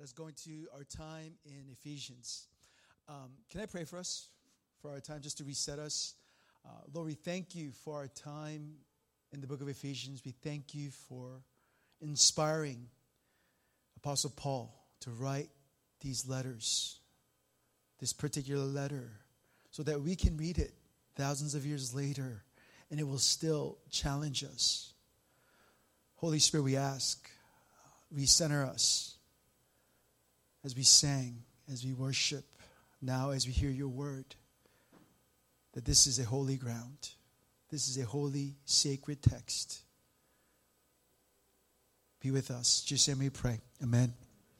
Let's go into our time in Ephesians. Can I pray for us, for our time, just to reset us? Lord, we thank you for our time in the book of Ephesians. We thank you for inspiring Apostle Paul to write these letters, this particular letter, so that we can read it thousands of years later, and it will still challenge us. Holy Spirit, we ask, recenter us as we sang, as we worship, now as we hear your word, that this is a holy ground. This is a holy, sacred text. Be with us. Just say, we pray. Amen.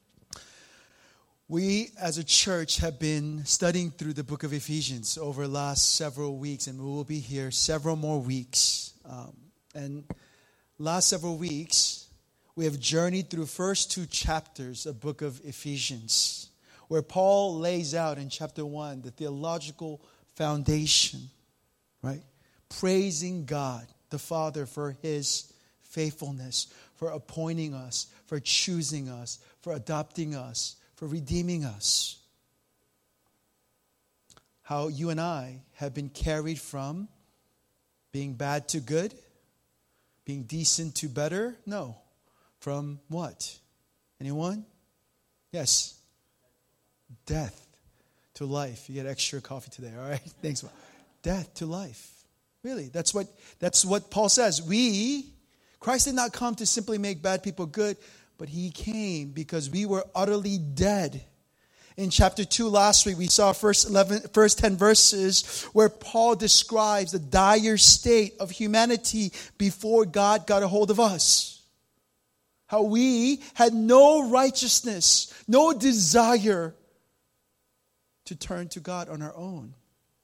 We, as a church, have been studying through the book of Ephesians over the last several weeks, and we will be here several more weeks. And last several weeks, we have journeyed through first two chapters of the book of Ephesians, where Paul lays out in chapter 1 the theological foundation, right? Praising God, the Father, for his faithfulness, for appointing us, for choosing us, for adopting us, for redeeming us. How you and I have been carried from being bad to good, being decent to better? No. From what? Anyone? Yes. Death to life. You get extra coffee today, all right? Thanks. Death to life. Really, that's what Paul says. Christ did not come to simply make bad people good, but he came because we were utterly dead. In chapter 2 last week, we saw first 10 verses where Paul describes the dire state of humanity before God got a hold of us. How we had no righteousness, no desire to turn to God on our own.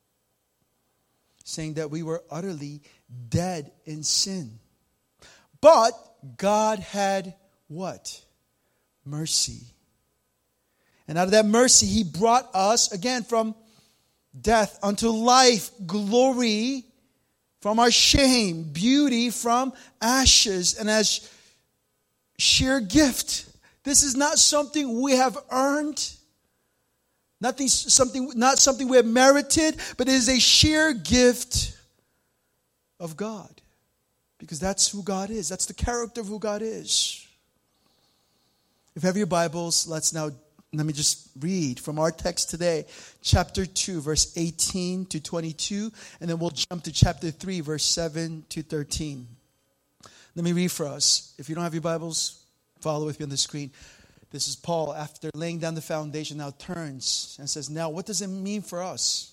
Saying that we were utterly dead in sin. But God had what? Mercy. And out of that mercy, he brought us, again, from death unto life, glory from our shame, beauty from ashes, and as sheer gift. This is not something we have earned, not something we have merited, but it is a sheer gift of God. Because that's who God is. That's the character of who God is. If you have your Bibles, let me just read from our text today, chapter 2, verse 18 to 22, and then we'll jump to chapter 3, verse 7 to 13. Let me read for us. If you don't have your Bibles, follow with me on the screen. This is Paul, after laying down the foundation, now turns and says, now what does it mean for us?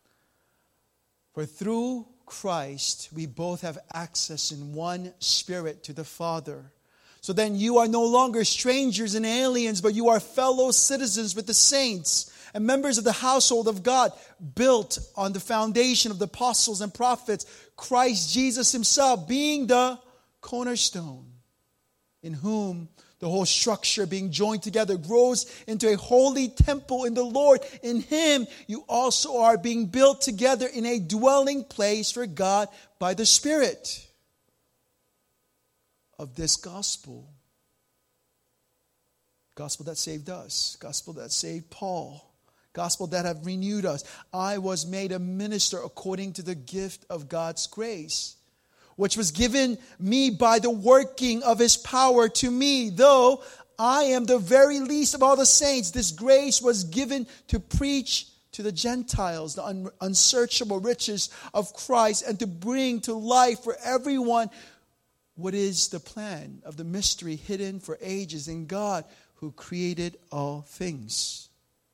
For through Christ, we both have access in one Spirit to the Father. So then you are no longer strangers and aliens, but you are fellow citizens with the saints and members of the household of God, built on the foundation of the apostles and prophets, Christ Jesus himself being the cornerstone, in whom the whole structure being joined together grows into a holy temple in the Lord. In him you also are being built together in a dwelling place for God by the Spirit. Of this gospel. Gospel that saved us. Gospel that saved Paul. Gospel that have renewed us. I was made a minister according to the gift of God's grace, which was given me by the working of his power to me. Though I am the very least of all the saints, this grace was given to preach to the Gentiles the unsearchable riches of Christ, and to bring to life for everyone what is the plan of the mystery hidden for ages in God who created all things.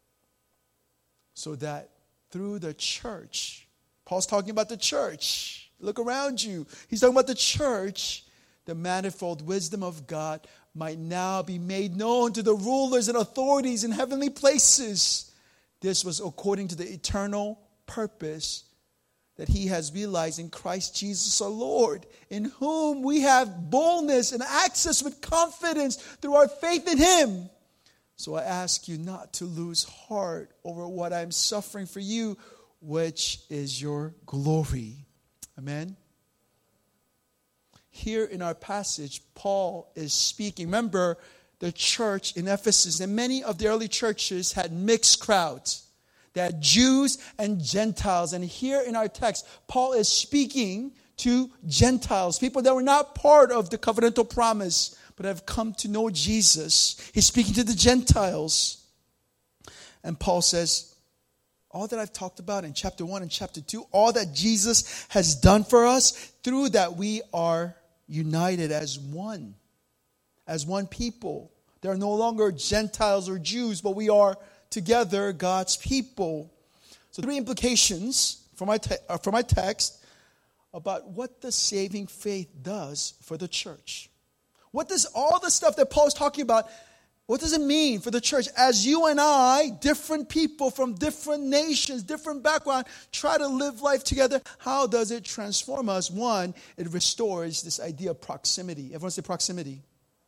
So that through the church, Paul's talking about the church. Look around you. He's talking about the church. The manifold wisdom of God might now be made known to the rulers and authorities in heavenly places. This was according to the eternal purpose that he has realized in Christ Jesus our Lord, in whom we have boldness and access with confidence through our faith in him. So I ask you not to lose heart over what I'm suffering for you, which is your glory. Amen. Here in our passage, Paul is speaking. Remember, the church in Ephesus, and many of the early churches had mixed crowds. They had Jews and Gentiles. And here in our text, Paul is speaking to Gentiles, people that were not part of the covenantal promise, but have come to know Jesus. He's speaking to the Gentiles. And Paul says, all that I've talked about in chapter 1 and chapter 2, all that Jesus has done for us, through that we are united as one people. There are no longer Gentiles or Jews, but we are together God's people. So 3 implications from my text about what the saving faith does for the church. What does all the stuff that Paul is talking about, what does it mean for the church? As you and I, different people from different nations, different background, try to live life together, how does it transform us? 1, it restores this idea of proximity. Everyone say proximity.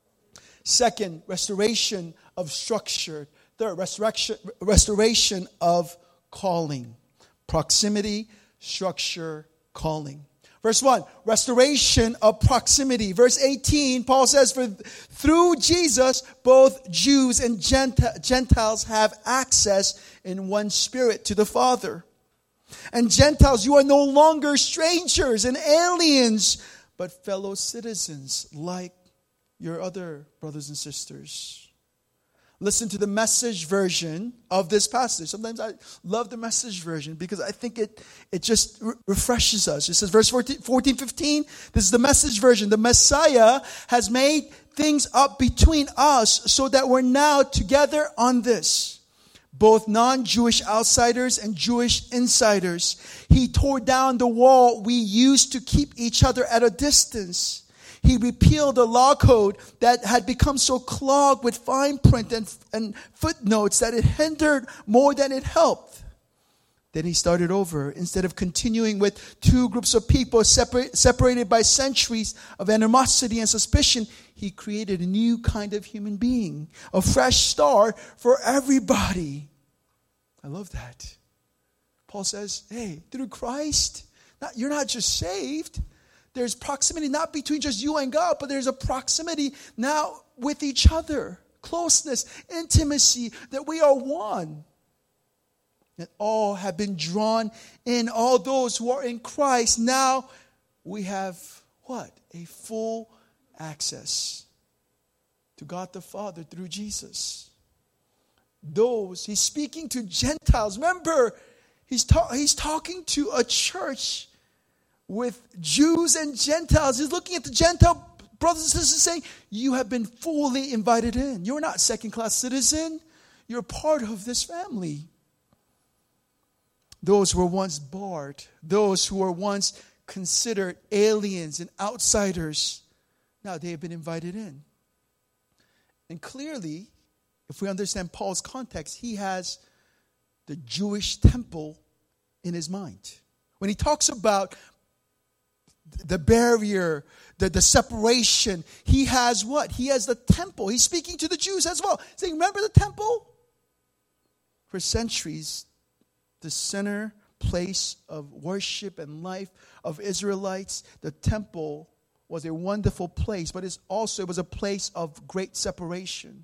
2nd, restoration of structure. 3rd, restoration of calling. Proximity, structure, calling. Verse 1, restoration of proximity. Verse 18, Paul says, for through Jesus, both Jews and Gentiles have access in one spirit to the Father. And Gentiles, you are no longer strangers and aliens, but fellow citizens like your other brothers and sisters. Listen to the Message version of this passage. Sometimes I love the Message version because I think it just refreshes us. It says, verse 14, 15, this is the Message version. The Messiah has made things up between us so that we're now together on this. Both non-Jewish outsiders and Jewish insiders. He tore down the wall we used to keep each other at a distance. He repealed the law code that had become so clogged with fine print and footnotes that it hindered more than it helped. Then he started over. Instead of continuing with 2 groups of people separated by centuries of animosity and suspicion, he created a new kind of human being, a fresh start for everybody. I love that. Paul says, hey, through Christ, you're not just saved. There's proximity not between just you and God, but there's a proximity now with each other. Closeness, intimacy, that we are one. That all have been drawn in, all those who are in Christ. Now we have what? A full access to God the Father through Jesus. He's speaking to Gentiles. Remember, he's talking to a church with Jews and Gentiles. He's looking at the Gentile brothers and sisters saying, you have been fully invited in. You're not second-class citizen. You're part of this family. Those who were once barred, those who were once considered aliens and outsiders, now they have been invited in. And clearly, if we understand Paul's context, he has the Jewish temple in his mind. When he talks about the barrier, the separation, he has what? He has the temple. He's speaking to the Jews as well, saying, remember the temple? For centuries, the center place of worship and life of Israelites, the temple was a wonderful place, but it was a place of great separation.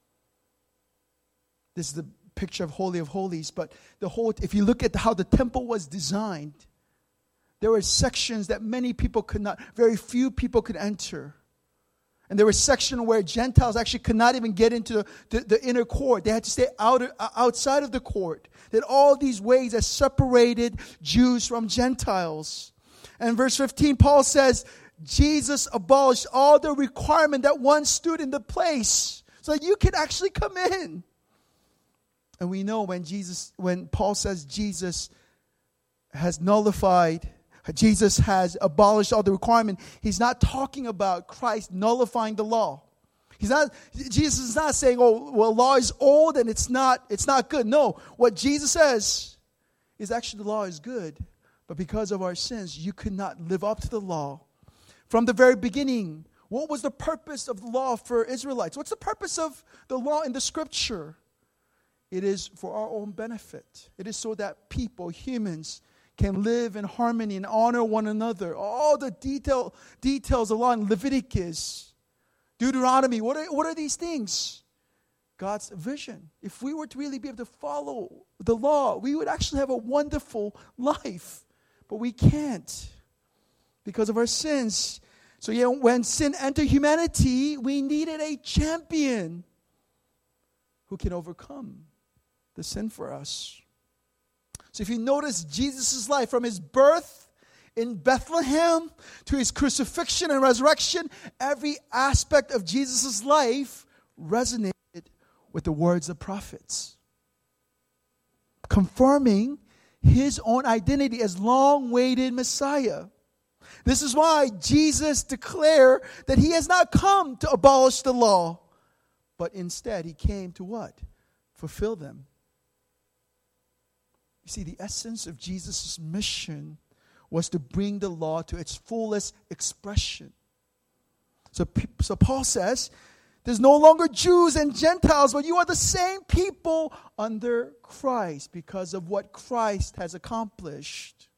This is the picture of Holy of Holies, but if you look at how the temple was designed, there were sections that very few people could enter. And there were sections where Gentiles actually could not even get into the inner court. They had to stay outside of the court. That all these ways that separated Jews from Gentiles. And verse 15, Paul says, Jesus abolished all the requirement that once stood in the place so that you could actually come in. And we know when Paul says Jesus has nullified, Jesus has abolished all the requirement, he's not talking about Christ nullifying the law. Jesus is not saying, oh, well, law is old and it's not good. No, what Jesus says is actually the law is good, but because of our sins, you could not live up to the law. From the very beginning, what was the purpose of the law for Israelites? What's the purpose of the law in the scripture? It is for our own benefit. It is so that people, humans, can live in harmony and honor one another. All the details of law in Leviticus, Deuteronomy. What are these things? God's vision. If we were to really be able to follow the law, we would actually have a wonderful life. But we can't because of our sins. So when sin entered humanity, we needed a champion who can overcome the sin for us. So if you notice Jesus' life from his birth in Bethlehem to his crucifixion and resurrection, every aspect of Jesus' life resonated with the words of prophets, confirming his own identity as long-awaited Messiah. This is why Jesus declared that he has not come to abolish the law, but instead he came to what? Fulfill them. You see, the essence of Jesus' mission was to bring the law to its fullest expression. So Paul says, there's no longer Jews and Gentiles, but you are the same people under Christ because of what Christ has accomplished.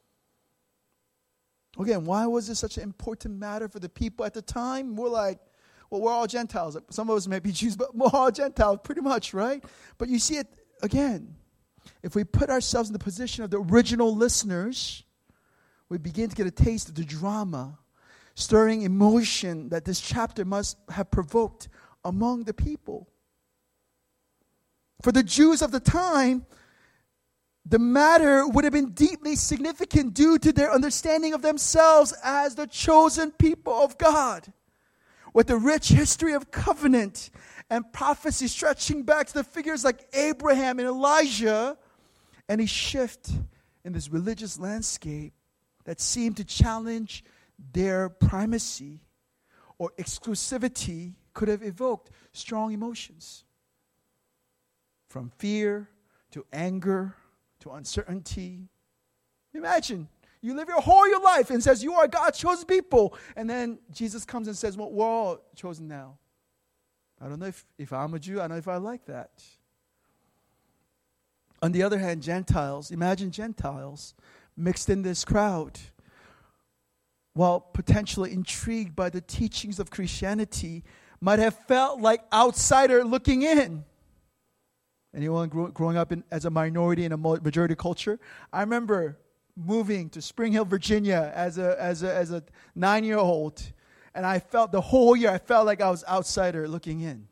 Again, why was this such an important matter for the people at the time? We're like, well, we're all Gentiles. Some of us may be Jews, but we're all Gentiles pretty much, right? But you see it again. If we put ourselves in the position of the original listeners, we begin to get a taste of the drama, stirring emotion that this chapter must have provoked among the people. For the Jews of the time, the matter would have been deeply significant due to their understanding of themselves as the chosen people of God, with a rich history of covenant and prophecy stretching back to the figures like Abraham and Elijah, and a shift in this religious landscape that seemed to challenge their primacy or exclusivity could have evoked strong emotions. From fear to anger to uncertainty. Imagine, you live your whole life and says you are God's chosen people. And then Jesus comes and says, well, we're all chosen now. I don't know if I'm a Jew, I don't know if I like that. On the other hand, Gentiles, imagine Gentiles mixed in this crowd. While potentially intrigued by the teachings of Christianity, might have felt like outsider looking in. Anyone growing up as a minority in a majority culture? I remember moving to Spring Hill, Virginia as a 9-year-old, and I felt the whole year I felt like I was outsider looking in.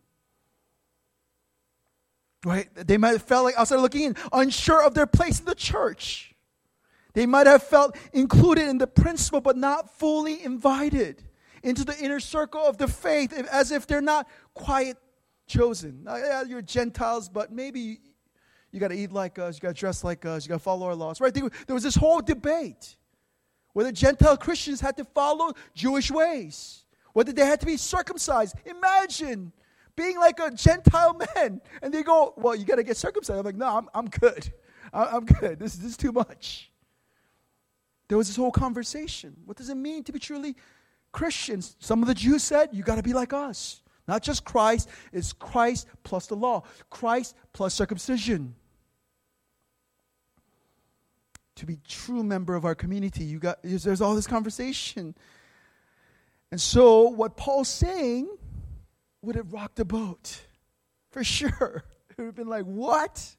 Right? They might have felt like outsider looking in, unsure of their place in the church. They might have felt included in the principle, but not fully invited into the inner circle of the faith, as if they're not quite chosen. Yeah, you're Gentiles, but maybe you got to eat like us, you got to dress like us, you got to follow our laws. Right? There was this whole debate whether Gentile Christians had to follow Jewish ways, whether they had to be circumcised. Imagine being like a Gentile man, and they go, well, you got to get circumcised. I'm like, no, I'm good. I'm good. This is too much. There was this whole conversation. What does it mean to be truly Christians? Some of the Jews said, you got to be like us. Not just Christ, it's Christ plus the law. Christ plus circumcision. To be true member of our community, there's all this conversation. And so what Paul's saying would have rocked the boat. For sure. It would have been like, what?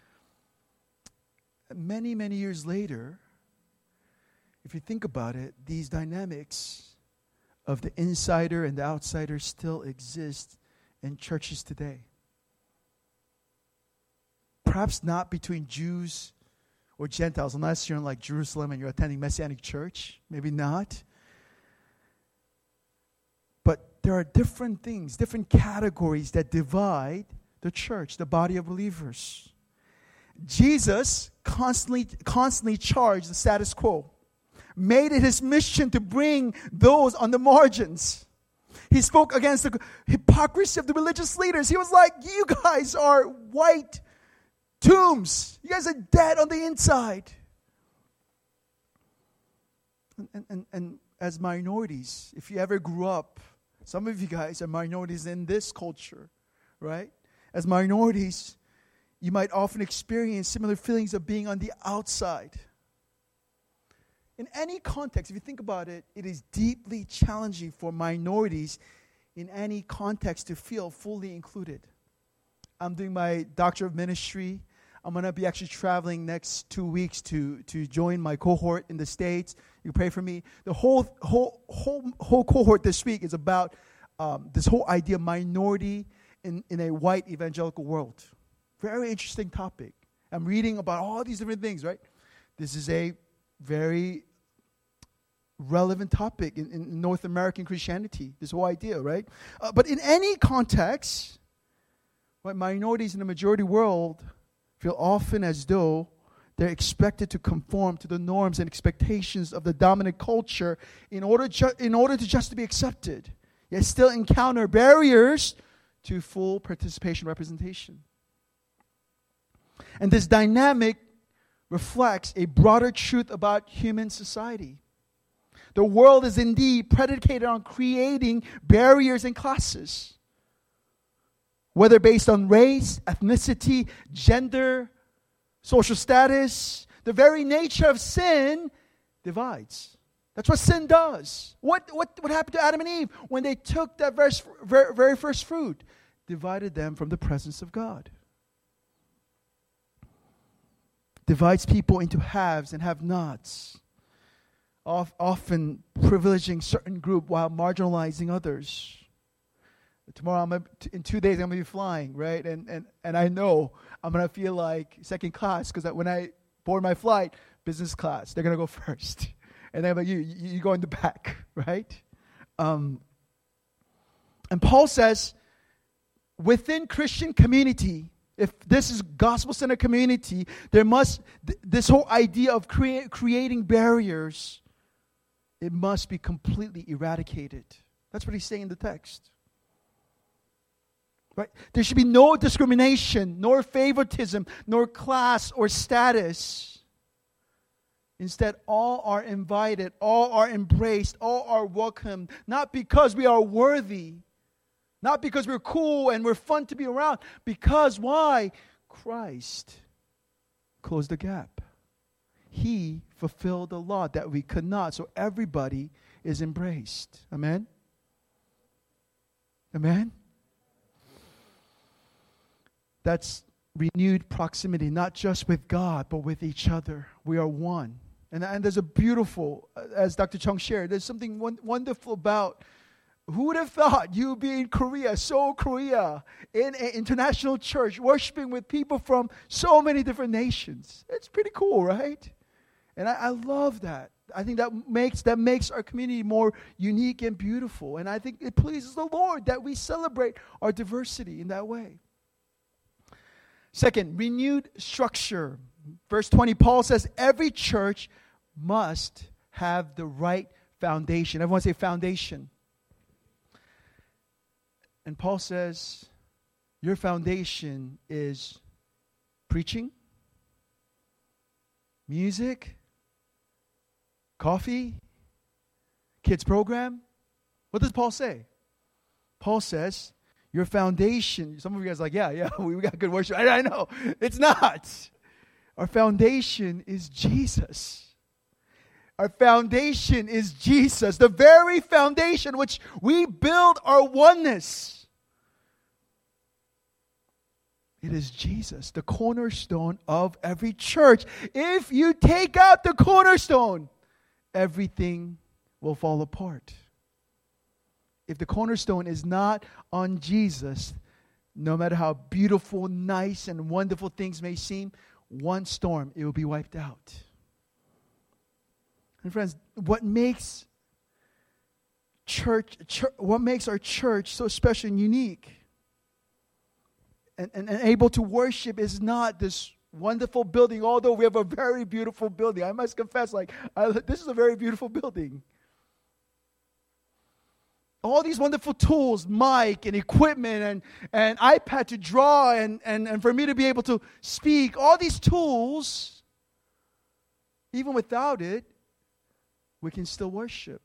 Many, many years later, if you think about it, these dynamics of the insider and the outsider still exist in churches today. Perhaps not between Jews or Gentiles, unless you're in like Jerusalem and you're attending Messianic church. Maybe not. But there are different things, different categories that divide the church, the body of believers. Jesus constantly charged the status quo, made it his mission to bring those on the margins. He spoke against the hypocrisy of the religious leaders. He was like, you guys are white tombs. You guys are dead on the inside. And as minorities, if you ever grew up, some of you guys are minorities in this culture, right? As minorities, you might often experience similar feelings of being on the outside. In any context, if you think about it, it is deeply challenging for minorities in any context to feel fully included. I'm doing my Doctor of Ministry. I'm going to be actually traveling next 2 weeks to join my cohort in the States. You pray for me. The whole cohort this week is about this whole idea of minority in a white evangelical world. Very interesting topic. I'm reading about all these different things, right? This is a very relevant topic in North American Christianity, this whole idea, right? But in any context, right, minorities in the majority world feel often as though they're expected to conform to the norms and expectations of the dominant culture in order to just be accepted, yet still encounter barriers to full participation representation. And this dynamic reflects a broader truth about human society. The world is indeed predicated on creating barriers and classes, whether based on race, ethnicity, gender, social status. The very nature of sin divides. That's what sin does. What happened to Adam and Eve when they took that very first fruit? Divided them from the presence of God. Divides people into haves and have-nots, often privileging certain group while marginalizing others. Tomorrow, in 2 days, I'm going to be flying, right? And I know I'm going to feel like second class because when I board my flight, business class, they're going to go first. And they're like, you go in the back, right? And Paul says, within Christian community, if this is gospel-centered community, there must, this whole idea of creating barriers, it must be completely eradicated. That's what he's saying in the text. Right? There should be no discrimination, nor favoritism, nor class or status. Instead, all are invited, all are embraced, all are welcomed, not because we are worthy, not because we're cool and we're fun to be around, because why? Christ closed the gap. He fulfilled the law that we could not, so everybody is embraced. Amen? Amen? That's renewed proximity, not just with God, but with each other. We are one. And there's a beautiful, as Dr. Chung shared, there's something wonderful about, who would have thought you would be in Korea, Seoul, Korea, in an international church, worshiping with people from so many different nations. It's pretty cool, right? And I love that. I think that makes our community more unique and beautiful. And I think it pleases the Lord that we celebrate our diversity in that way. Second, renewed structure. Verse 20, Paul says, every church must have the right foundation. Everyone say foundation. And Paul says, your foundation is preaching, music, coffee, kids program. What does Paul say? Paul says, your foundation, some of you guys are like, yeah, we got good worship. I know. It's not. Our foundation is Jesus. Our foundation is Jesus, the very foundation which we build our oneness. It is Jesus, the cornerstone of every church. If you take out the cornerstone, everything will fall apart. If the cornerstone is not on Jesus, no matter how beautiful, nice, and wonderful things may seem, one storm, it will be wiped out. And friends, what makes our church so special and unique and able to worship is not this wonderful building, although we have a very beautiful building. I must confess, this is a very beautiful building. All these wonderful tools, mic and equipment and iPad to draw and for me to be able to speak, all these tools, even without it, we can still worship.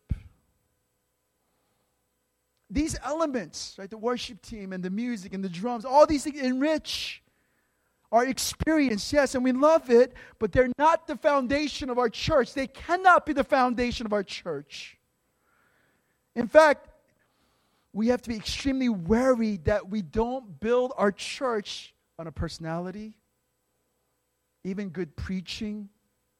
These elements, right, the worship team and the music and the drums, all these things enrich our experience, yes, and we love it, but they're not the foundation of our church. They cannot be the foundation of our church. In fact, we have to be extremely wary that we don't build our church on a personality, even good preaching,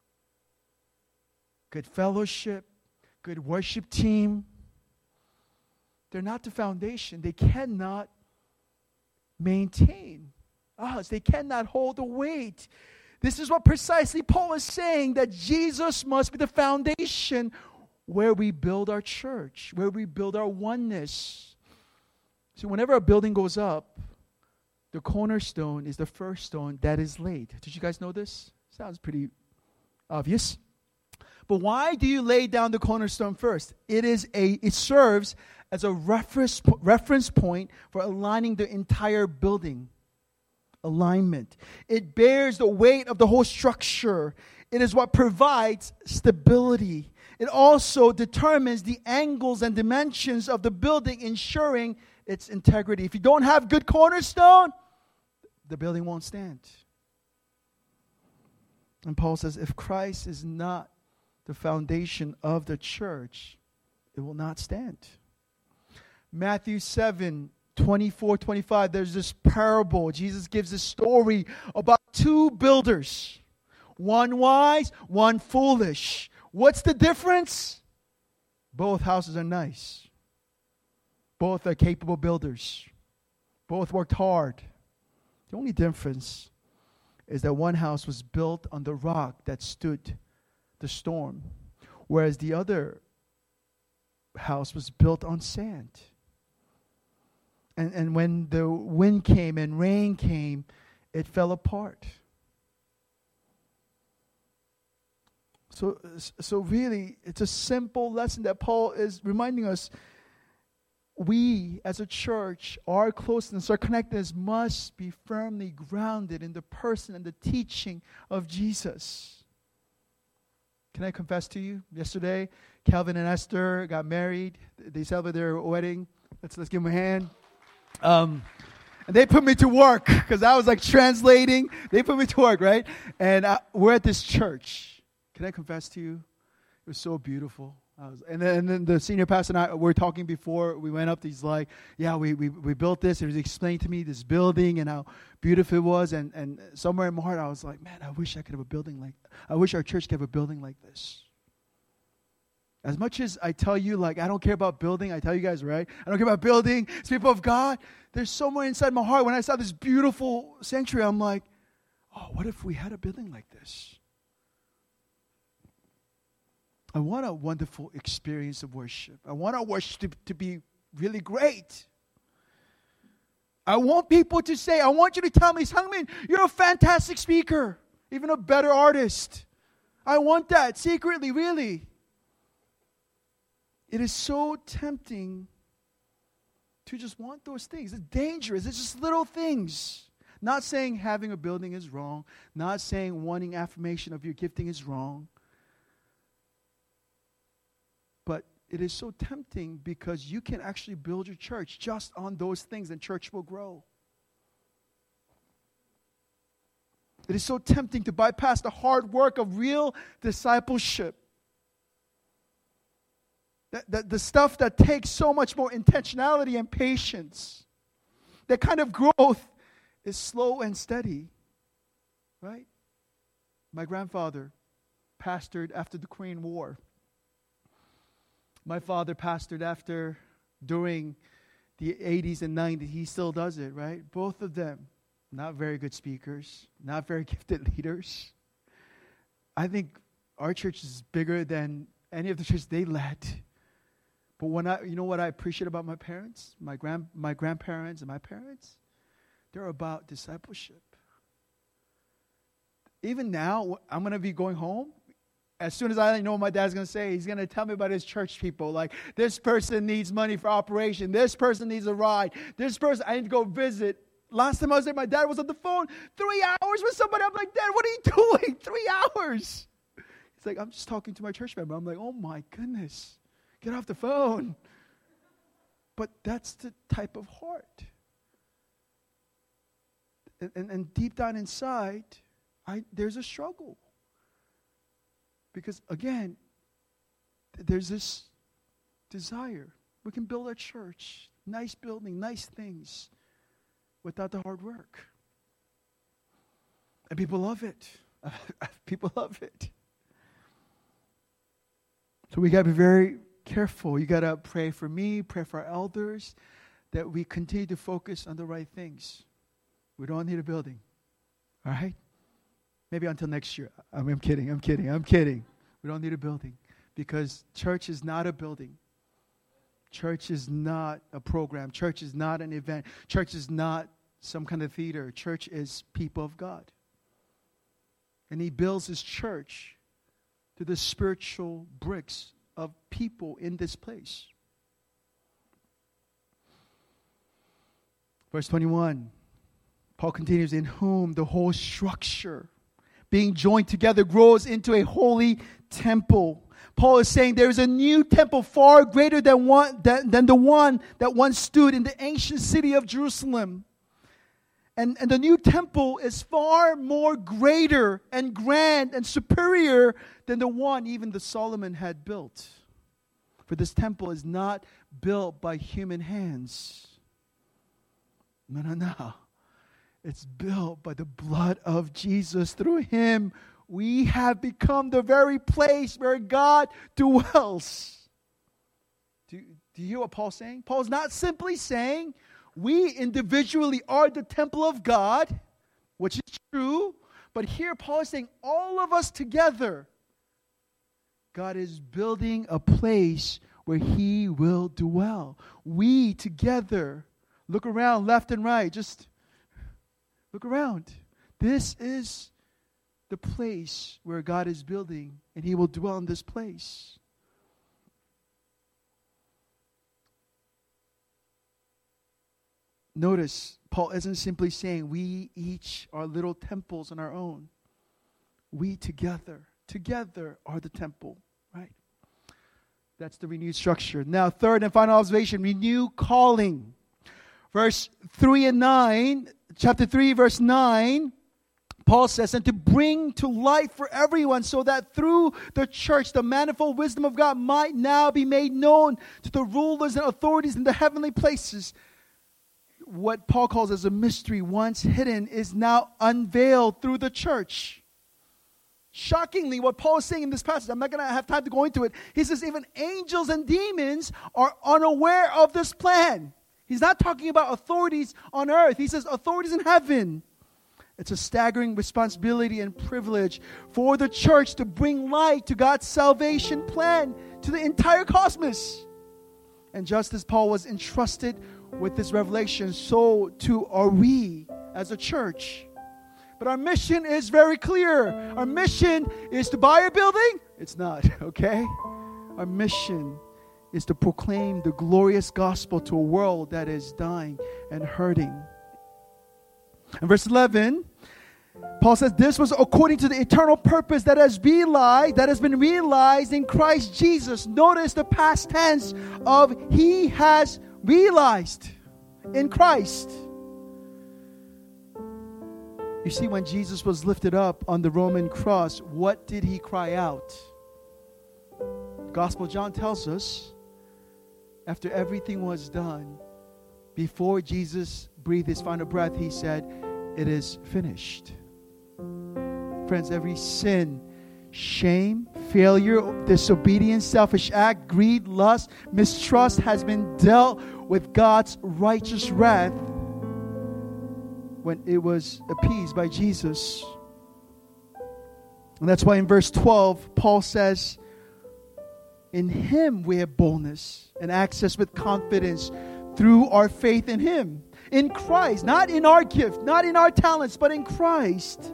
good fellowship, good worship team. They're not the foundation. They cannot maintain us. They cannot hold the weight. This is what precisely Paul is saying, that Jesus must be the foundation where we build our church, where we build our oneness. See, whenever a building goes up, the cornerstone is the first stone that is laid. Did you guys know this? Sounds pretty obvious. But why do you lay down the cornerstone first? It serves as a reference point for aligning the entire building. Alignment. It bears the weight of the whole structure. It is what provides stability. It also determines the angles and dimensions of the building, ensuring its integrity. If you don't have good cornerstone, the building won't stand. And Paul says, if Christ is not the foundation of the church, it will not stand. Matthew 7:24-25, there's this parable. Jesus gives this story about two builders. One wise, one foolish. What's the difference? Both houses are nice. Both are capable builders. Both worked hard. The only difference is that one house was built on the rock that stood the storm, whereas the other house was built on sand. And when the wind came and rain came, it fell apart. So really, it's a simple lesson that Paul is reminding us. We, as a church, our closeness, our connectedness must be firmly grounded in the person and the teaching of Jesus. Can I confess to you? Yesterday, Calvin and Esther got married. They celebrated their wedding. Let's give them a hand. And they put me to work because I was like translating. They put me to work, right? And we're at this church. Can I confess to you? It was so beautiful. And then the senior pastor and I were talking before we went up. He's like, yeah, we built this. And he explained to me this building and how beautiful it was. And somewhere in my heart, I was like, man, I wish I could have a building like, I wish our church could have a building like this. As much as I tell you, like, I don't care about building, I tell you guys, right? I don't care about building. It's people of God. There's somewhere inside my heart, when I saw this beautiful sanctuary, I'm like, oh, what if we had a building like this? I want a wonderful experience of worship. I want our worship to be really great. I want people to say, I want you to tell me, Sangmin, you're a fantastic speaker, even a better artist. I want that secretly, really. It is so tempting to just want those things. It's dangerous. It's just little things. Not saying having a building is wrong. Not saying wanting affirmation of your gifting is wrong. But it is so tempting because you can actually build your church just on those things and church will grow. It is so tempting to bypass the hard work of real discipleship. The stuff that takes so much more intentionality and patience. That kind of growth is slow and steady. Right? My grandfather pastored after the Korean War. My father pastored during the 80s and 90s. He still does it, right? Both of them, not very good speakers, not very gifted leaders. I think our church is bigger than any of the churches they led. But you know what I appreciate about my parents, my grandparents and my parents? They're about discipleship. Even now, I'm going to be going home. As soon as I know what my dad's going to say, he's going to tell me about his church people. Like, this person needs money for operation. This person needs a ride. This person, I need to go visit. Last time I was there, my dad was on the phone 3 hours with somebody. I'm like, Dad, what are you doing? 3 hours. He's like, I'm just talking to my church member. I'm like, oh my goodness. Get off the phone. But that's the type of heart. And deep down inside, there's a struggle. Because, again, there's this desire. We can build a church. nice building, nice things, without the hard work. And people love it. People love it. So we got to be very careful. You got to pray for me, pray for our elders, that we continue to focus on the right things. We don't need a building. All right? Maybe until next year. I'm kidding. We don't need a building, because church is not a building. Church is not a program. Church is not an event. Church is not some kind of theater. Church is people of God. And he builds his church to the spiritual bricks of people in this place. Verse 21, Paul continues, in whom the whole structure, being joined together, grows into a holy temple. Paul is saying there is a new temple far greater than the one that once stood in the ancient city of Jerusalem. And the new temple is far more greater and grand and superior than the one even the Solomon had built. For this temple is not built by human hands. No. It's built by the blood of Jesus. Through him, we have become the very place where God dwells. Do you hear what Paul's saying? Paul's not simply saying we individually are the temple of God, which is true. But here Paul is saying all of us together, God is building a place where he will dwell. We together, look around left and right. Just look around. This is the place where God is building, and he will dwell in this place. Notice, Paul isn't simply saying we each are little temples on our own. We together are the temple, right? That's the renewed structure. Now, third and final observation, renew calling. Verse 3 and 9, chapter 3, verse 9, Paul says, and to bring to light for everyone, so that through the church the manifold wisdom of God might now be made known to the rulers and authorities in the heavenly places. What Paul calls as a mystery, once hidden, is now unveiled through the church. Shockingly, what Paul is saying in this passage, I'm not going to have time to go into it. He says even angels and demons are unaware of this plan. He's not talking about authorities on earth. He says authorities in heaven. It's a staggering responsibility and privilege for the church to bring light to God's salvation plan to the entire cosmos. And just as Paul was entrusted with this revelation, so too are we as a church. But our mission is very clear. Our mission is to buy a building? It's not, okay? Our mission is to proclaim the glorious gospel to a world that is dying and hurting. In verse 11, Paul says, this was according to the eternal purpose that has been realized in Christ Jesus. Notice the past tense of he has realized in Christ. You see, when Jesus was lifted up on the Roman cross, what did he cry out? The Gospel of John tells us, after everything was done, before Jesus breathed his final breath, he said, it is finished. Friends, every sin, shame, failure, disobedience, selfish act, greed, lust, mistrust has been dealt with God's righteous wrath when it was appeased by Jesus. And that's why in verse 12, Paul says, in him we have boldness and access with confidence through our faith in him. In Christ, not in our gift, not in our talents, but in Christ.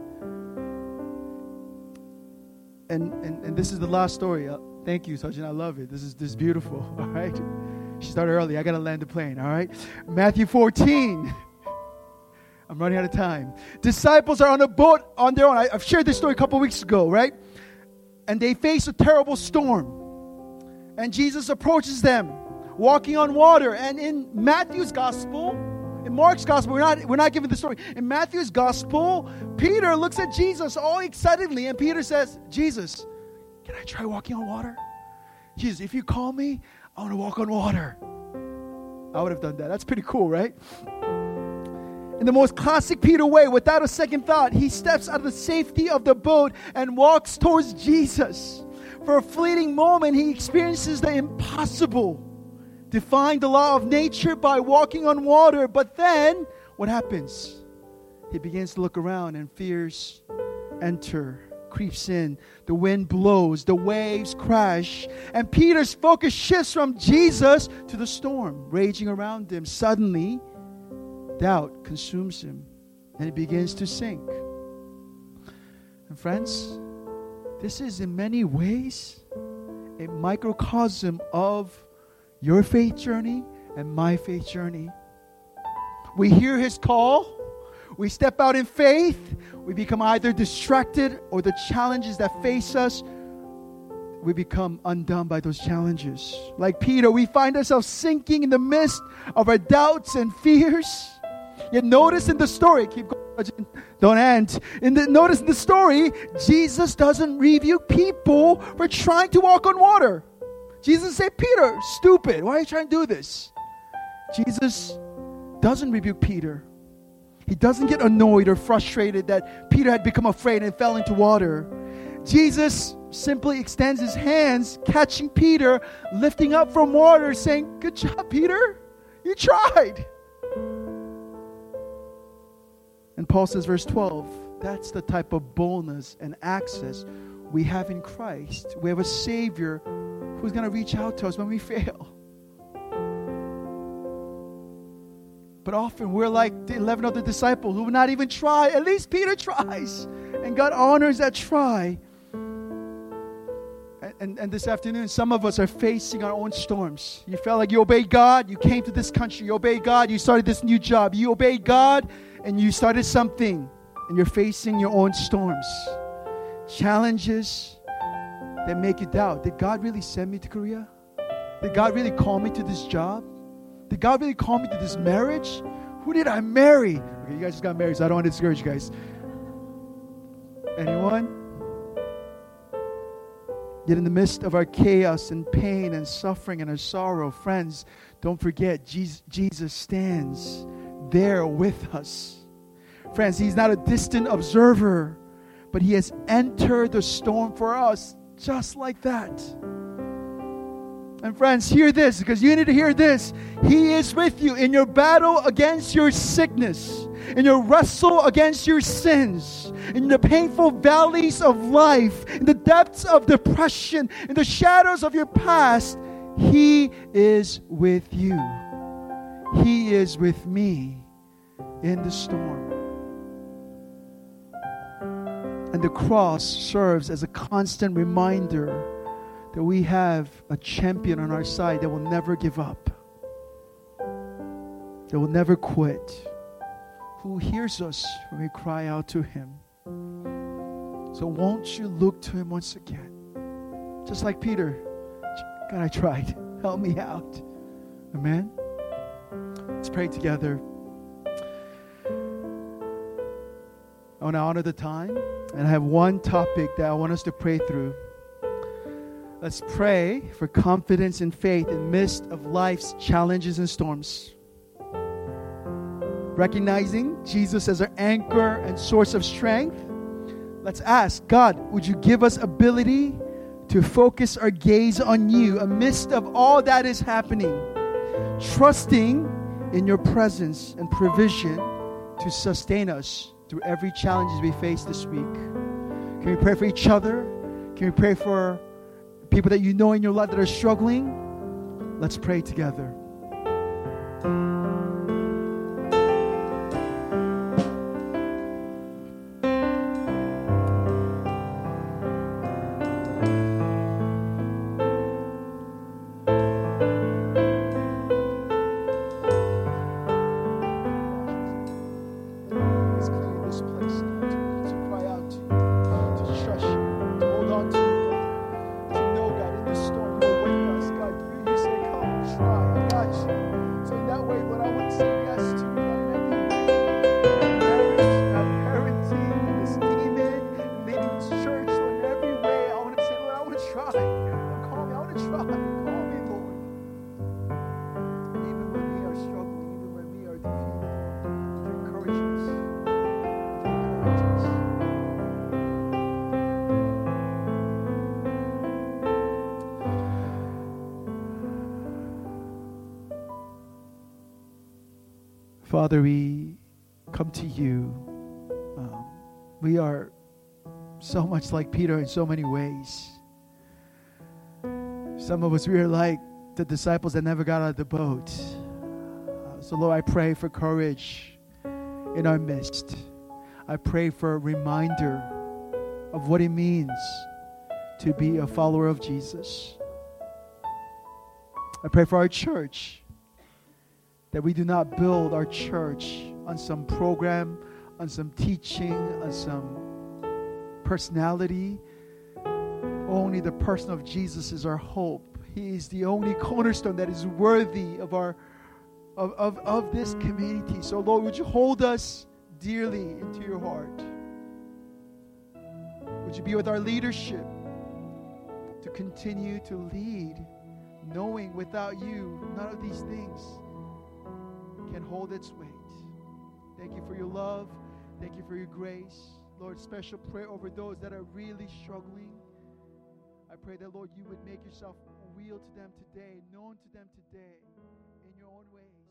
And this is the last story. Thank you, Sergeant. I love it. This is beautiful. All right. She started early. I got to land the plane. All right. Matthew 14. I'm running out of time. Disciples are on a boat on their own. I've shared this story a couple weeks ago, right? And they face a terrible storm. And Jesus approaches them, walking on water. And in Matthew's gospel, in Mark's gospel, we're not given the story. In Matthew's gospel, Peter looks at Jesus all excitedly, and Peter says, Jesus, can I try walking on water? Jesus, if you call me, I want to walk on water. I would have done that. That's pretty cool, right? In the most classic Peter way, without a second thought, he steps out of the safety of the boat and walks towards Jesus. For a fleeting moment, he experiences the impossible, defying the law of nature by walking on water. But then, what happens? He begins to look around and fears creeps in. The wind blows, the waves crash, and Peter's focus shifts from Jesus to the storm raging around him. Suddenly, doubt consumes him, and he begins to sink. And friends, this is in many ways a microcosm of your faith journey and my faith journey. We hear his call, we step out in faith, we become either distracted or the challenges that face us, we become undone by those challenges. Like Peter, we find ourselves sinking in the midst of our doubts and fears. Yet notice in the story, keep going, don't end. Notice in the story, Jesus doesn't rebuke people for trying to walk on water. Jesus said, Peter, stupid, why are you trying to do this? Jesus doesn't rebuke Peter. He doesn't get annoyed or frustrated that Peter had become afraid and fell into water. Jesus simply extends his hands, catching Peter, lifting up from water, saying, good job, Peter. You tried. And Paul says, verse 12, that's the type of boldness and access we have in Christ. We have a Savior who's going to reach out to us when we fail. But often we're like the 11 other disciples who would not even try. At least Peter tries. And God honors that try. And this afternoon, some of us are facing our own storms. You felt like you obeyed God. You came to this country. You obeyed God. You started this new job. You obeyed God and you started something. And you're facing your own storms. Challenges that make you doubt. Did God really send me to Korea? Did God really call me to this job? Did God really call me to this marriage? Who did I marry? Okay, you guys just got married, so I don't want to discourage you guys. Anyone? Yet in the midst of our chaos and pain and suffering and our sorrow, friends, don't forget, Jesus stands there with us. Friends, he's not a distant observer, but he has entered the storm for us just like that. And friends, hear this, because you need to hear this. He is with you in your battle against your sickness, in your wrestle against your sins, in the painful valleys of life, in the depths of depression, in the shadows of your past. He is with you. He is with me in the storm. And the cross serves as a constant reminder that we have a champion on our side that will never give up, that will never quit, who hears us when we cry out to him. So won't you look to him once again? Just like Peter, God, I tried. Help me out. Amen? Let's pray together. I want to honor the time, and I have one topic that I want us to pray through. Let's pray for confidence and faith in the midst of life's challenges and storms. Recognizing Jesus as our anchor and source of strength, let's ask, God, would you give us ability to focus our gaze on you amidst of all that is happening, trusting in your presence and provision to sustain us through every challenge we face this week. Can we pray for each other? Can we pray for people that you know in your life that are struggling? Let's pray together. Try. I got you. So in that way, Lord, I Father, we come to you. We are so much like Peter in so many ways. Some of us, we are like the disciples that never got out of the boat. So Lord, I pray for courage in our midst. I pray for a reminder of what it means to be a follower of Jesus. I pray for our church, that we do not build our church on some program, on some teaching, on some personality. Only the person of Jesus is our hope. He is the only cornerstone that is worthy of our of this community. So Lord, would you hold us dearly into your heart? Would you be with our leadership to continue to lead, knowing without you, none of these things can hold its weight. Thank you for your love. Thank you for your grace. Lord, special prayer over those that are really struggling. I pray that, Lord, you would make yourself real to them today, known to them today in your own way.